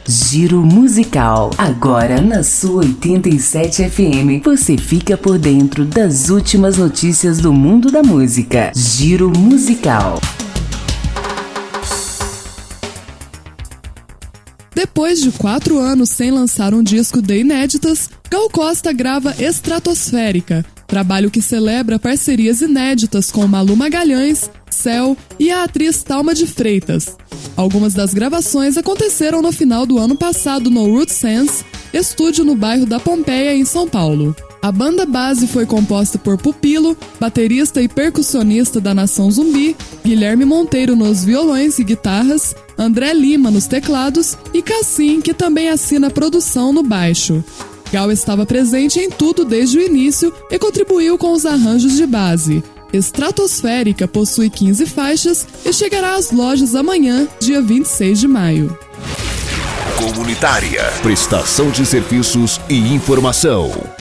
Giro Musical. Agora na sua 87 FM, você fica por dentro das últimas notícias do mundo da música. Giro Musical. Depois de 4 anos sem lançar um disco de inéditas, Gal Costa grava Estratosférica, trabalho que celebra parcerias inéditas com Malu Magalhães, Céu e a atriz Thalma de Freitas. Algumas das gravações aconteceram no final do ano passado no Root Sense, estúdio no bairro da Pompeia, em São Paulo. A banda base foi composta por Pupilo, baterista e percussionista da Nação Zumbi, Guilherme Monteiro nos violões e guitarras, André Lima nos teclados e Cassim, que também assina a produção no baixo. Gal estava presente em tudo desde o início e contribuiu com os arranjos de base. Estratosférica possui 15 faixas e chegará às lojas amanhã, dia 26 de maio. Comunitária, prestação de serviços e informação.